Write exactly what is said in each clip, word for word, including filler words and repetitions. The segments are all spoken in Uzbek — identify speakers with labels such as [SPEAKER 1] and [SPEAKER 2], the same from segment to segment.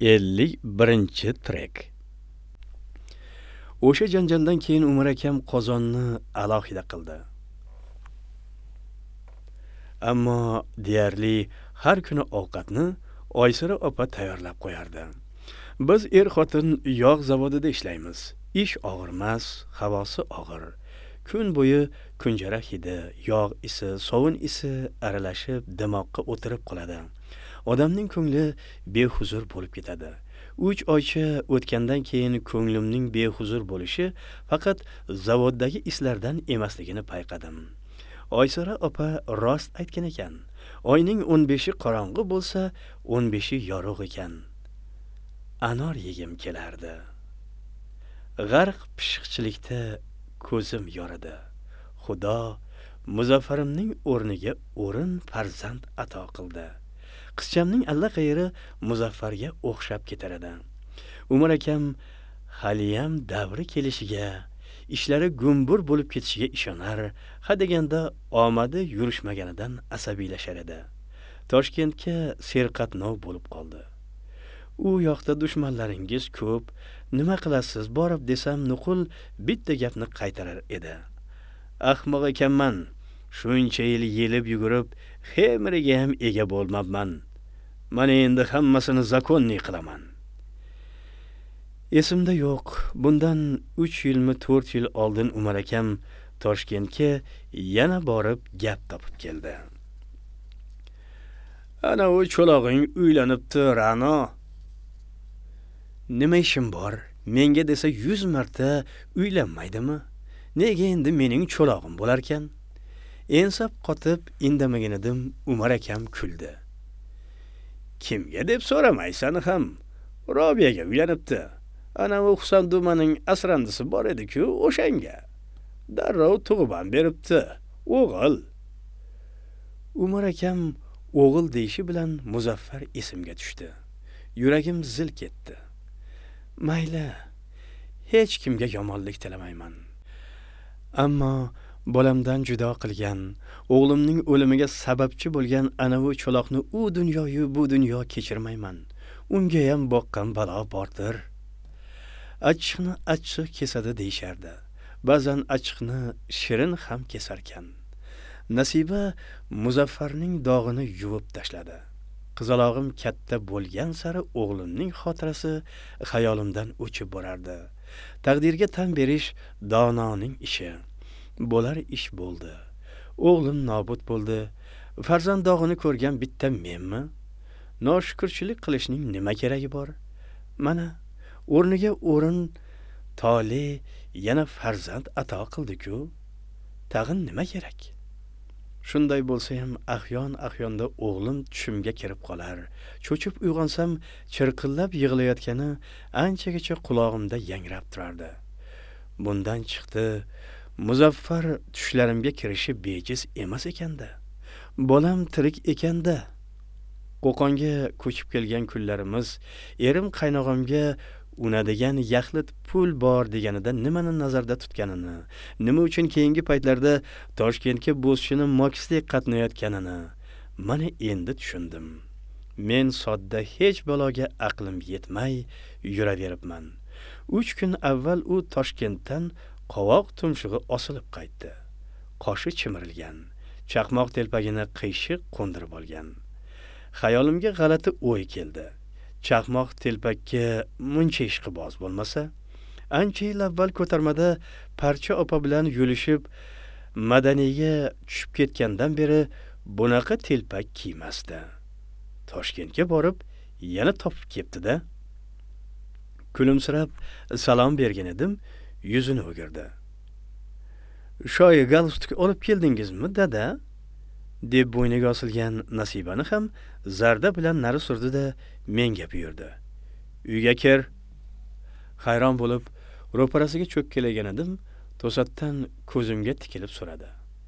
[SPEAKER 1] ellik birinchi trek. O'sha janjaldan keyin Umar akam qozonni alohida qildi. Ammo deyarli har kuni ovqatni Oysira opa tayyorlab qo'yardi. Biz er-xotin yog' zavodida ishlaymiz. Ish og'irmas, havosi og'ir. Kun bo'yi kunjara hidi, yog' isi, sovun isi aralashib dimoqqa o'tirib qoladi. Odamning ko'ngli behuzur bo'lib ketadi. uch oycha o'tgandan keyin ko'nglimning behuzur bo'lishi faqat zavoddagi islardan emasligini payqadim. Oysira opa rost aytgan ekan. Oyning o'n beshi qorong'i bo'lsa, o'n beshi yorug' ekan. Anor yegim kelardi. G'arq pishiqchilikda ko'zim yoridi. Xudo Muzaffarimning o'rniga o'rin farzand ato qildi. Qizchamning allaqayri Muzaffarga o'xshab ketar edi. Umar akam haliyam davri kelishiga, ishlari gumbur bo'lib ketishiga ishonar, hadeganda omadi yurishmaganidan asabiylashar edi. Toshkentga serqatnov bo'lib qoldi. U yoqda dushmanlaringiz ko'p, nima qilasiz borib desam nuqul bitta gapni qaytarar edi. Ahmoq ekanman, shuncha yil yelib yugurib, xemiriga ham ega bo'lmabman. Mana endi hammasini zakonni qilaman. Esimda yo'q, bundan uch yilmi to'rt yil oldin Umar akam Toshkentga yana borib gap topib keldi. Ana u cho'log'ing uylanibdi, Ra'no. Nima ishim bor? Menga desa yuz marta uylanmaydimi? Nega endi mening cho'log'im bo'lar ekan? Ensab qotib indamagan edim, Umar akam kuldi. Kimga deb so'ramaysan ham? Robiyaga uylanibdi. Ana u Husan Dumaning asrandisi bor edi-ku, o'shanga. Darrov tug'ib ham beribdi. O'g'il. Umar akam o'g'il deyishi bilan Muzaffar esimga tushdi. Yuragim zil ketdi. Mayli, hech kimga yomonlik tilamayman. Ammo bolamdan judo qilgan, o'g'limning o'limiga sababchi bo'lgan ana u cho'loqni u dunyoyu bu dunyo kechirmayman. Unga ham boqqan balo bordir. Achchiqni achchiq kesadi deyishardi. Ba'zan achchiqni shirin ham kesarkan. Nasiba Muzaffarning dog'ini yuvib tashladi. Qizalog'im katta bo'lgan sari o'g'limning xotirasi xayolimdan o'chib borardi. Taqdirga tan berish dononing ishi. Bo'lar ish bo'ldi. O'g'lim nobud bo'ldi. Farzand dog'ini ko'rgan bitta menmi? Noshukrchilik qilishning nima keragi bor? Mana o'rniga o'rin tole yana farzand ato qildi-ku. Tag'in nima kerak? Shunday bo'lsa ham ahyon-ahyonda o'g'lim tushimga kirib qolar. Cho'chib uyg'onsam, chirqillab yig'layotgani anchagacha quloqimda yangrab turardi. Bundan chiqdi, Muzaffar tushlarimga kirishi bejiz emas ekanda. Bolam tirik ekanda. Qo'qonga ko'chib kelgan kunlarimiz erim qaynog'amga unadigan yaxlit pul bor deganida nimani nazarda tutganini, nima uchun keyingi paytlarda Toshkentga bo'zchini mokisdek qatnayotganini mana endi tushundim. Men sodda hech baloga aqlim yetmay yuraveribman. uch kun avval u Toshkentdan qovoq tumshug'i osilib qaytdi. Qoshi chimirilgan, chaqmoq telpagini qiyshiq qo'ndirib olgan. Xayolimga g'alati o'y keldi. Chaqmoq telpakka muncha ishqiboz bo'lmasa, ancha yil avval ko'tarmada Parcha opa bilan yulishib Madaniga tushib ketgandan beri bunaqa telpak kiymasdi. Toshkentga borib yana topib ketdi-da. Kulimsirab salom bergan edim, yuzini o'girdi. "Shoyi galstuk olib keldingizmi, dada?" deb bo'yniga osilgan Nasibani ham zarda bilan nari surdi-da, menga buyurdi. "Uyga kir." Hayron bo'lib, ro'parasiga cho'kkalagan edim, to'satdan ko'zimga tikilib so'radi.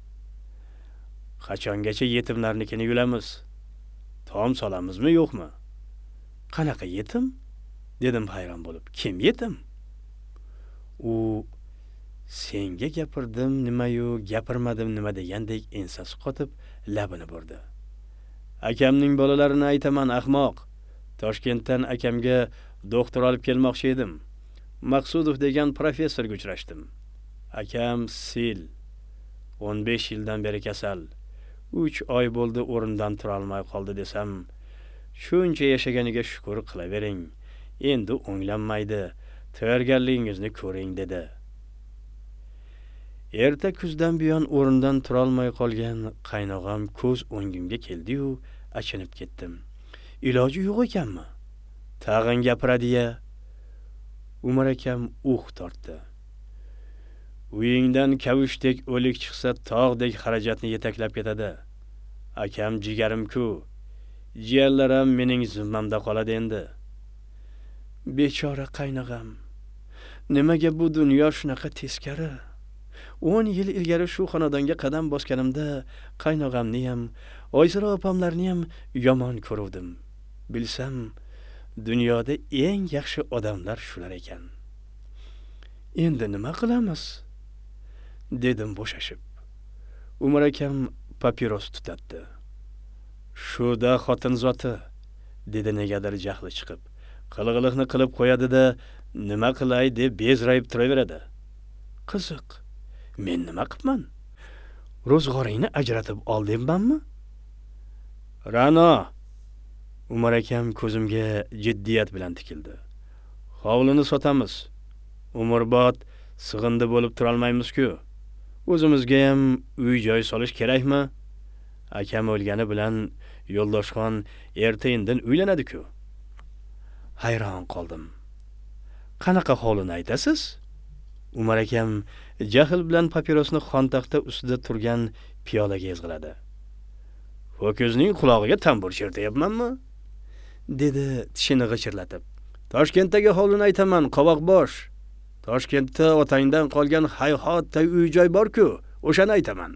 [SPEAKER 1] "Qachongacha yetimlarnikini yulamiz? Tom solamizmi, yo'qmi?" "Qanaqa yetim?" dedim hayron bo'lib. "Kim yetim?" U senga gapirdim nima-yu, gapirmadim nima degandek ensasi qotib labini burdi. "Akamning bolalarini aytaman, ahmoq. Toshkentdan akamga doktor olib kelmoqchi edim. Maqsudov degan professorga uchrashdim. Akam sil. o'n besh yildan beri kasal. uch oy bo'ldi o'rnidan tura olmay qoldi desam, shuncha yashaganiga shukr qilavering. Endi o'nglanmaydi. Tayyorgarligingizni ko'ring dedi. Erta kuzdan buyon o'rnidan tura olmay qolgan qaynog'am ko'z o'ngimga keldi-yu, achinib ketdim. Iloji yo'q ekanmi? Tag'in gapiradi-ya. Umar akam uh tortdi. Uyingdan kavushdek o'lik chiqsa tog'dek xarajatni yetaklab ketadi. Akam jigarim-ku. Jiyanlarim mening zimmamda qoladi endi. Bechora qaynog'am. Nimaga bu dunyo shunaqa teskari? o'n yil ilgari shu xonadonga qadam bosganimda qaynog'amni ham, Oysira opamlarni ham yomon ko'ruvdim. Bilsam, dunyoda eng yaxshi odamlar shular ekan. Endi nima qilamiz? Dedim bo'shashib. Umar akam papiros tutatdi. Shuda xotin zoti, dedi negadir jahli chiqib. Qilg'iliqni qilib qo'yadi-da, nima qilay deb bezrayib turaveradi. Qiziq. Men nima qilman? Ro'zg'oringni ajratib ol debmanmi? Ra'no. Umar akam ko'zimga jiddiyat bilan tikildi. Hovlini sotamiz. Umrbod sig'indi bo'lib tura olmaymiz-ku. O'zimizga ham uy-joy solish kerakmi? Akam o'lgani bilan Yo'ldoshxon erta-indin uylanadi-ku. Hayron qoldim. Qanaqa hovlini aytasiz? Umar akam jahl bilan papirosni xontaxta ustida turgan piyolaga ezg'iladi. Ho'kizning qulog'iga tambur chertayapmanmi? Dedi tishini g'ichirlatib. Toshkentdagi hovlini aytaman, qovoq bosh. Toshkentda otangdan qolgan hayhotday uy-joy bor-ku, o'shani aytaman.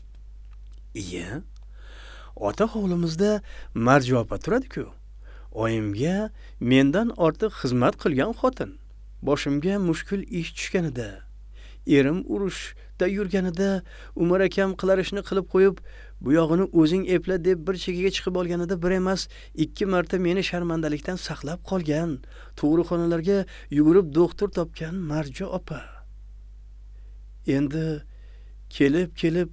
[SPEAKER 1] Iya. Ota hovlimizda Marjo opa turadi-ku. Oyimga mendan ortiq xizmat qilgan xotin. Boshimga mushkul ish tushganida, erim urushda yurganida Umar akam qilarishni qilib qo'yib, bu yog'ini o'zing epla deb bir chekiga chiqib olganida bir emas, ikki marta meni sharmandalikdan saqlab qolgan, tug'ruqxonalarga yugurib doktor topgan Marjo opa. Endi kelib-kelib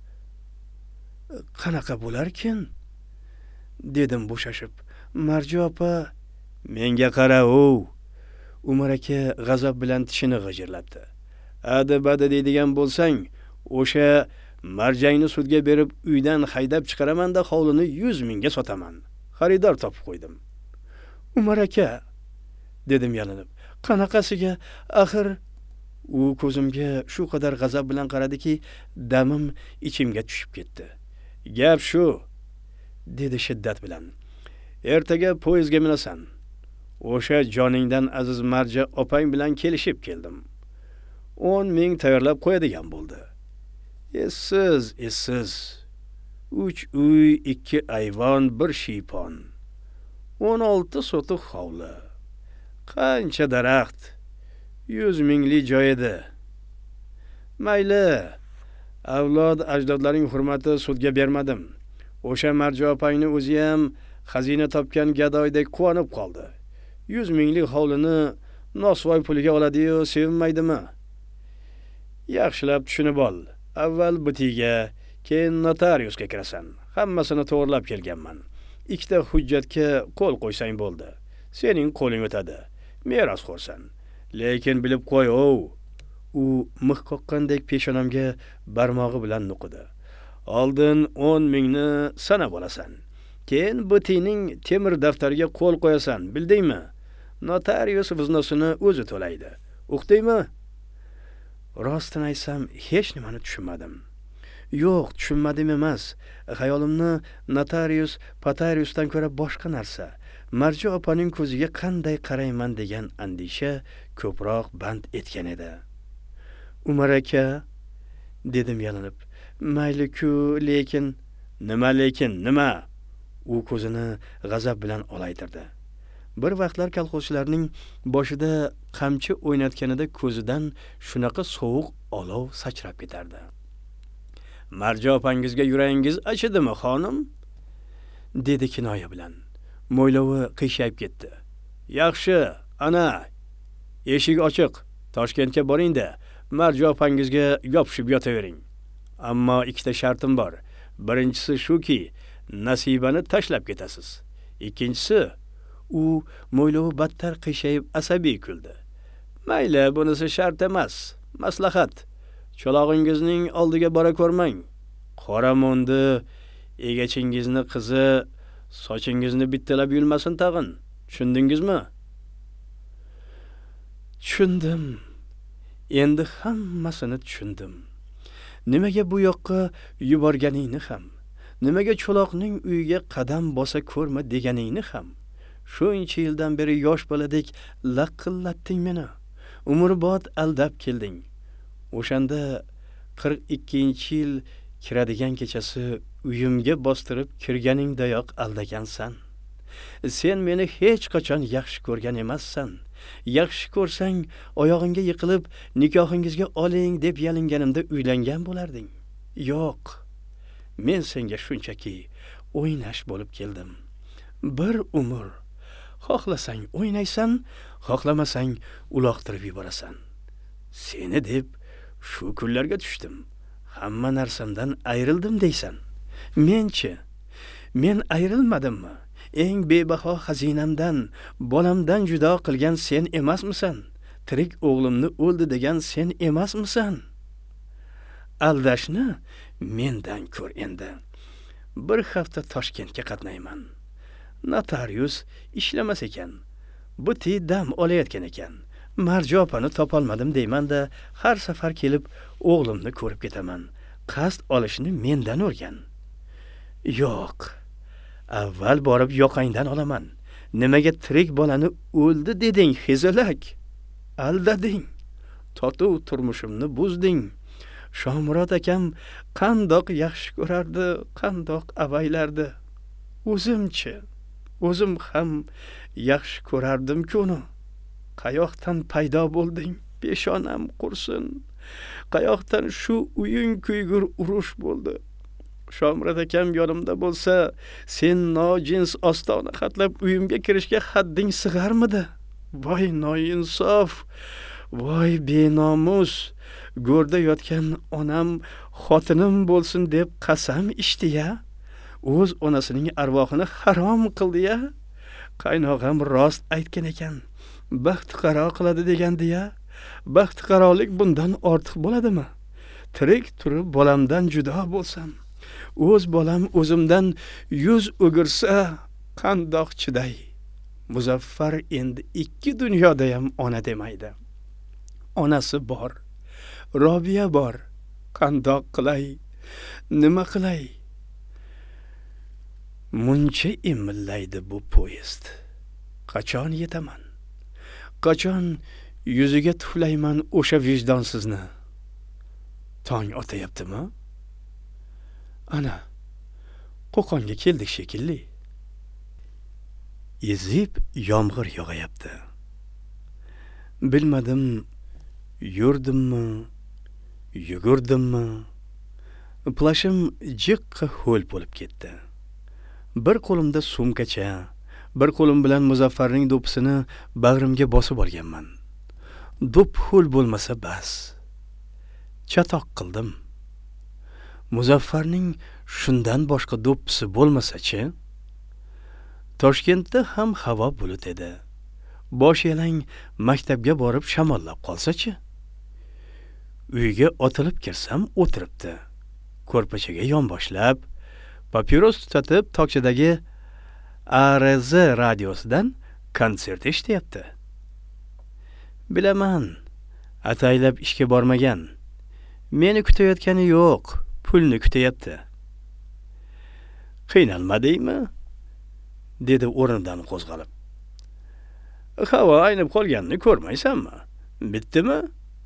[SPEAKER 1] qanaqa bo'larkin? Dedim bo'shashib. Marjo opa, menga qara-o. Umar aka g'azab bilan tishini g'ijirlatdi. Ada-bada deydigan bo'lsang, o'sha Marjangni sudga berib uydan haydab chiqaraman-da hovlini yuz mingga sotaman. Xaridor topib qo'ydim. Umar aka, dedim yalinib. Qanaqasiga? Axir u ko'zimga shu qadar g'azab bilan qaradiki, damim ichimga tushib ketdi. Gap shu, dedi shiddat bilan. Ertaga poyezdga minasan. O'sha joningdan aziz Marja opang bilan kelishib keldim. o'n ming tayyorlab qo'yadigan bo'ldi. Essiz, essiz. uch uy, ikki ayvon, bir shiypon. o'n olti sotuq hovli. Qancha daraxt. yuz minglik joy edi. Mayli. Avlod ajdodlaring hurmati sudga bermadim. O'sha Marja opangni o'zi ham xazina topgan gadoydek quvonib qoldi. yuz minglik hovlini nosvoy puliga oladi-yu, sevinmaydimi? Yaxshilab tushunib ol. Avval butiga, keyin notariusga kirasan. Hammasini to'g'rilab kelganman. Ikkita hujjatga qo'l qo'ysang bo'ldi. Sening qo'ling o'tadi. Meros xo'rsan. Lekin bilib qo'y, o. U mix qoqqandek peshonamga barmog'i bilan nuqidi. Oldin o'n mingni sanab olasan. Keyin butining temir daftariga qo'l qo'yasan, bildingmi? Notarius viznosini o'zi to'laydi. Uqdingmi? Rostini aytsam, hech nimani tushunmadim. Yo'q, tushunmadim emas. Xayolimni notarius, patariusdan ko'ra boshqa narsa. Marjo opaning ko'ziga qanday qarayman degan andisha ko'proq band etgan edi. Umar aka, dedim yalinib. Mayli-ku, lekin nima lekin, nima? U ko'zini g'azab bilan olaytirdi. Bir vaqtlar kolxozchilarning boshida qamchi o'ynatganida ko'zidan shunaqa sovuq olov sachrab ketardi. Marjo opangizga yuragingiz achidimi, xonim? Dedi kinoya bilan. Mo'ylovi qiyshayib ketdi. Yaxshi, ana, eshik ochiq. Toshkentga boring-da, Marjo opangizga yopishib yotavering. Ammo ikkita shartim bor. Birinchisi shuki, Nasibani tashlab ketasiz. Ikkinchisi, u Mo'ylovi battar qiyshayib asabiy kuldi. Mayli, bunisi shart emas, maslahat. Cho'log'ingizning oldiga bora ko'rmang. Qoramo'ndi egachingizni qizi sochingizni bittalab yulmasin tag'in. Tushundingizmi? Tushundim. Endi hammasini tushundim. Nimaga bu yoqqa yuborganingni ham, nimaga cho'loqning uyiga qadam bosa ko'rma deganingni ham. Shuncha yildan beri yosh boladek laqillatding meni. Umrbod aldab kelding. O'shanda qirq ikkinchi yil kiradigan kechasi uyimga bostirib kirganingdayoq aldagansan. Sen meni hech qachon yaxshi ko'rgan emassan. Yaxshi ko'rsang, oyog'ingga yiqilib, nikohingizga oling deb yalinganimda uylangan bo'larding. Yo'q. Men senga shunchaki o'ynash bo'lib keldim. Bir umr. Xohlasang o'ynaysan, xohlamasang uloqtirib yuborasan. Seni deb shu kunlarga tushdim. Hamma narsamdan ayrildim deysan. Men-chi? Men ayrilmadimmi? Eng bebaho xazinamdan, bolamdan judo qilgan sen emasmisan? Tirik o'g'limni o'ldi degan sen emasmisan? Aldashni mendan ko'r endi. Bir hafta Toshkentga qatnayman. Notarius ishlamas ekan. Bu dam olayotgan ekan. Marjo opani topolmadim deyman-da, har safar kelib o'g'limni ko'rib ketaman. Qasd olishni mendan o'rgan. Yo'q. Avval borib yoqangdan olaman. Nimaga tirik bolani o'ldi deding, xezalak? Aldading. Totuv turmushimni buzding. Shomurod akam qandoq yaxshi ko'rardi, qandoq avaylardi. O'zimchi, o'zim ham yaxshi ko'rardim-ku uni. Qayoqdan paydo bo'lding? Peshonam qursin. Qayoqdan shu uying kuygur urush bo'ldi? Shomurod akam yonimda bo'lsa, sen nojins ostona xatlab uyimga kirishga hadding sig'armidi? Voy noinsof, voy benomus. Go'rda yotgan onam xotinim bo'lsin deb qasam ichdi-ya. O'z onasining arvohini harom qildi-ya. Qaynog'am rost aytgan ekan. Baxt qaro qiladi degandi-ya. Baxt qarolik bundan ortiq bo'ladimi? Tirik turib bolamdan judo bo'lsam, o'z bolam o'zimdan yuz o'girsa, qandoq chiday? Muzaffar endi ikki dunyoda ham ona demaydi. Onasi bor, Robiya bor. Qandoq qilay? Nima qilay? Muncha imillaydi bu poyezd. Qachon yetaman? Qachon yuziga tuflayman o'sha vijdonsizni? Tong otayaptimi? Ana, Qo'qonga keldik shekilli. Ezib yomg'ir yog'ayapti. Bilmadim, yurdimmi, yugurdimmi? Plashim jiqqa ho'l bo'lib ketdi. Bir qo'limda sumkacha, bir qo'lim bilan Muzaffarning do'ppisini bag'rimga bosib olganman. Do'p ho'l bo'lmasa bas. Chatoq qildim. Muzaffarning shundan boshqa do'ppisi bo'lmasa-chi? Toshkentda ham havo bulut edi. Bosh yalang maktabga borib shamollab qolsa-chi? Uyga otilib kirsam o'tiribdi. Ko'rpachaga yonboshlab, papiros tutatib tokchadagi A R Z radiosidan konsert eshityapti. Bilaman, ataylab ishga bormagan. Meni kutayotgani yo'q, pulni kutayapti. Qiynalmadingmi? Dedi o'rnidan qo'zg'alib. Havo aynib qolganini ko'rmaysanmi? Bitdimi?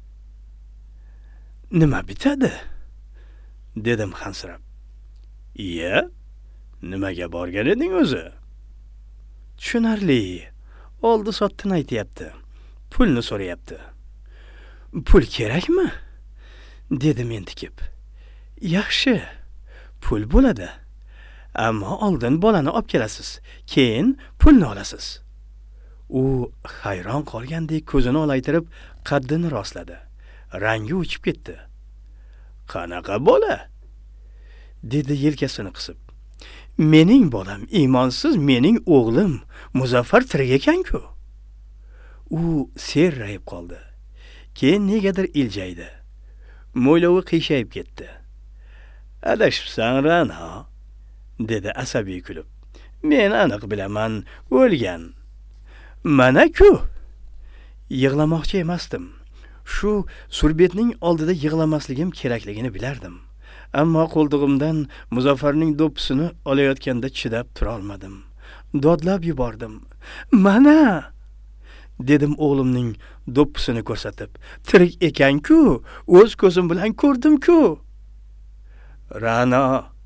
[SPEAKER 1] Nima bitadi? Dedim hansirab. Iya, nimaga borgan eding o'zi? Tushunarli. Oldi sottin aytayapti. Pulni so'rayapti. Pul kerakmi? Dedim entikib. Yaxshi, pul bo'ladi. Ammo oldin bolani olib kelasiz, keyin pulni olasiz. U hayron qolgandek ko'zini olaytirib qaddini rostladi. Rangi o'chib ketdi. "Qanaqa bola?" dedi yelkasini qisib. "Mening bolam iymonsiz, mening o'g'lim Muzaffar tirik ekan-ku." U serrayib qoldi. Keyin negadir iljaydi. Mo'ylovi qiyshayib ketdi. "Adashibsan, Ra'no", dedi asabiy kulib. "Men aniq bilaman, o'lgan." "Mana-ku." Yig'lamoqchi emasdim. Shu surbetning oldida yig'lamasligim kerakligini bilardim. Ammo qo'ltig'imdan Muzaffarning do'ppisini olayotganda chidab tura olmadim. Dodlab yubordim. "Mana!" dedim o'g'limning do'ppisini ko'rsatib. "Tirik ekan-ku, o'z ko'zim bilan ko'rdim-ku." "Ra'no."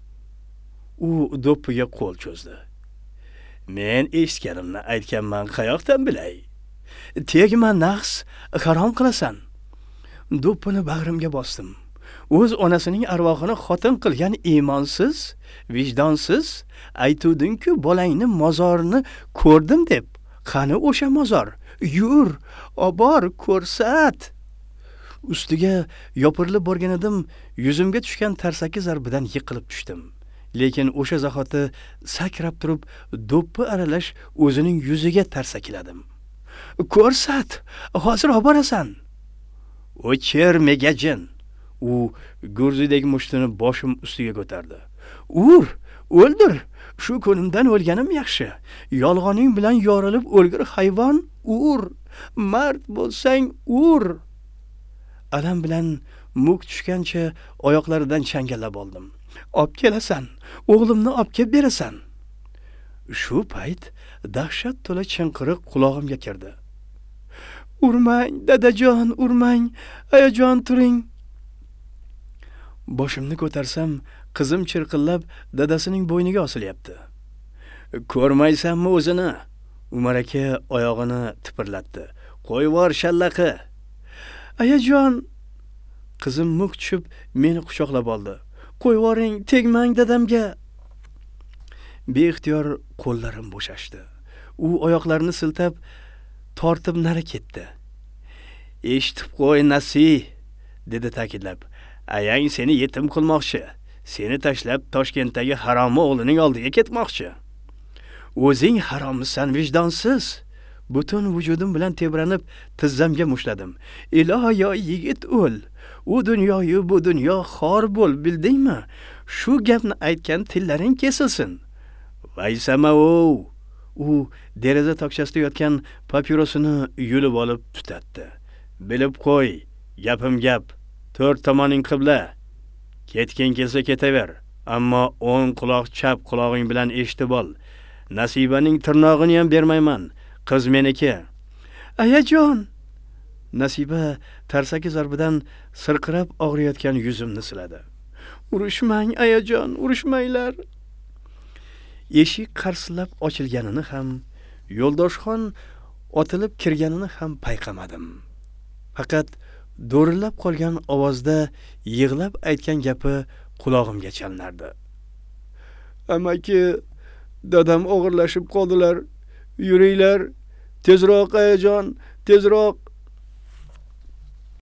[SPEAKER 1] U do'ppiga qo'l cho'zdi. "Men eshitganimni aytganman, qayoqdan bilay? Tegma, naqs harom qilasan." Do'ppini bag'rimga bosdim. O'z onasining arvohini xotin qilgan iymonsiz, vijdonsiz aytuvding-ku, bolangni mozorini ko'rdim deb. Qani o'sha mozor? Yur, obor, ko'rsat. Ustiga yopirilib borgan edim, yuzimga tushgan tarsaki zarbidan yiqilib tushdim. Lekin o'sha zahoti sakrab turib, do'ppi aralash o'zining yuziga tarsakiladim. "Ko'rsat, hozir oborasan." "O'chir, megajin." U gurzidagi mushtini boshim ustiga ko'tardi. "Ur, o'ldir. Shu ko'nimdan o'lganim yaxshi. Yolg'oning bilan yorilib o'lgir hayvon, ur. Mard bo'lsang, ur." Alam bilan muk tushgancha oyoqlaridan changallab oldim. "Olib kelasan, o'g'limni olib kelib berasan." Shu payt dahshat to'la chinqiriq qulog'imga kirdi. "Urmang, dadajon, urmang. Ayajon, turing." Boshimni ko'tarsam, qizim chirqillab dadasining bo'yniga osilyapti. "Ko'rmaysanmi o'zini?" Umar aka oyog'ini tipirlatdi. "Qo'yvor shallaqi." "Ayajon." Qizim muk tushib meni quchoqlab oldi. "Qo'yvoring, tegmang dadamga." Beixtiyor qo'llarim bo'shashdi. U oyoqlarini siltab tortib nari ketdi. "Eshitib qo'y, Nasi", dedi ta'kidlab. "Ayang seni yetim qilmoqchi. Seni tashlab Toshkentdagi haromi o'g'lining oldiga ketmoqchi. O'zing harommisan, vijdonsiz." Butun vujudim bilan tebranib tizzamga mushladim. "Iloyo, yigit o'l. U dunyoyu bu dunyo xor bo'l, bildingmi? Shu gapni aytgan tillaring kesilsin." "Vaysama-o." U deraza tokchasida yotgan papirosini yulib olib tutatdi. "Bilib qo'y, gapim gap. To'rt tomoning qibla. Ketging kelsa ketaver, ammo o'ng quloq chap qulog'ing bilan eshitib ol. Nasibaning tirnog'ini ham bermayman. Qiz meniki." "Ayajon." Nasiba tarsaki zarbidan sirqirab og'riyotgan yuzimni siladi. "Urushmang, ayajon, urushmanglar." Eshik qarsillab ochilganini ham, Yo'ldoshxon otilib kirganini ham payqamadim. Faqat do'rillab qolgan ovozda yig'lab aytgan gapi qulog'imga chalinardi. "Amaki, dadam o'g'irlashib qoldilar. Yuringlar, tezroq ayajon, tezroq."